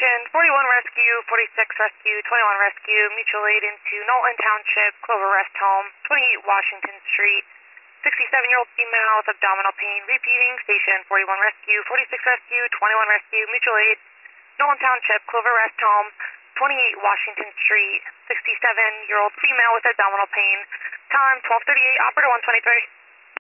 Station 41 Rescue, 46 Rescue, 21 Rescue, mutual aid into Knowlton Township, Clover Rest Home, 28 Washington Street, 67-year-old female with abdominal pain, repeating. Station 41 Rescue, 46 Rescue, 21 Rescue, mutual aid, Knowlton Township, Clover Rest Home, 28 Washington Street, 67-year-old female with abdominal pain. Time 12:38, operator 123.